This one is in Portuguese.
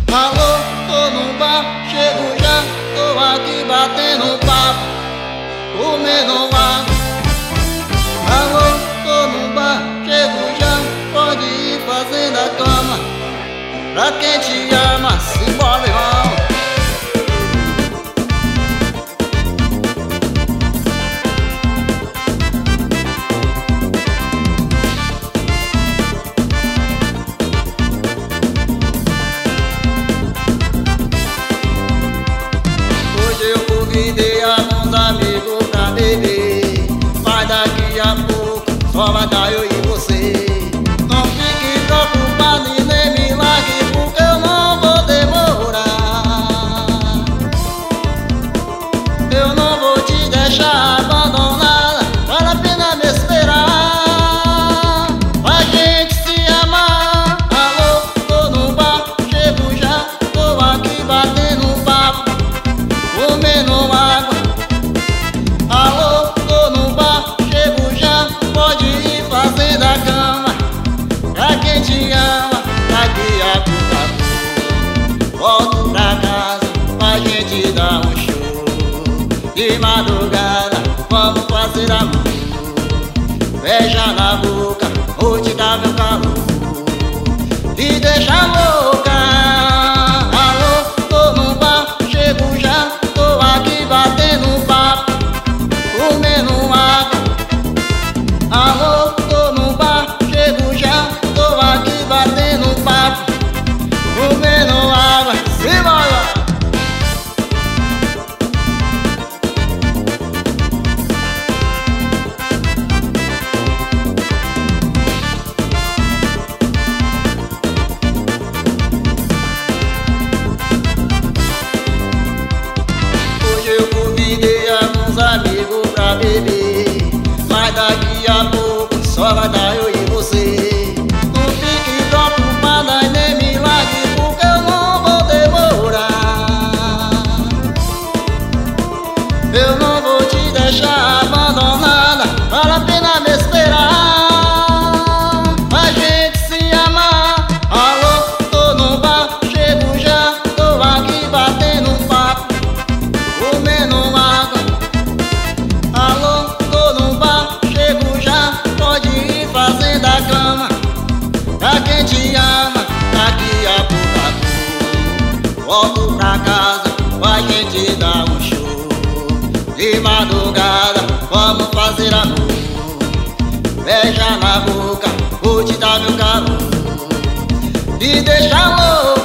Alô, tô no bar, chego já, tô aqui batendo papo, comendo água. Alô, tô no bar, chego já, pode ir fazendo a cama. Pra quem te ama, simbora, irmão. Convidei alguns amigos pra beber, mas daqui a pouco só vai dar eu e você. Não fique preocupado e nem me largue, porque eu não vou demorar. Eu não vou te deixar abandonada, vale a pena me esperar. A gente se amar. Alô, tô no bar, chego já, tô aqui batendo papo, comendo água. Alô, tô no bar, chego já, pode ir fazendo a cama. Pra quem te ama, daqui a pouco volto pra casa pra gente dar um show. De madrugada, vamos fazer amor. Beija na boca, vou te dar meu calor, te deixar louca. Batendo papo, comendo água. Alô, tô no bar, chego já, tô aqui batendo papo, comendo água. Simbora! Convidei alguns amigos pra beber, mas daqui a pouco só vai dar eu e você. Não fique preocupada e nem me largue, porque eu não vou demorar. Eu não vou te deixar abandonada, vale a pena me esperar. A gente se amar. Alô, tô no bar, chego já, tô aqui batendo papo, comendo água. Alô, tô no bar, chego já, pode ir fazendo a cama. Pra quem te ama, daqui a pouco volto pra casa pra gente dar um show. De madrugada, vamos fazer amor. Beija na boca, vou te dar meu calor, te deixar louco.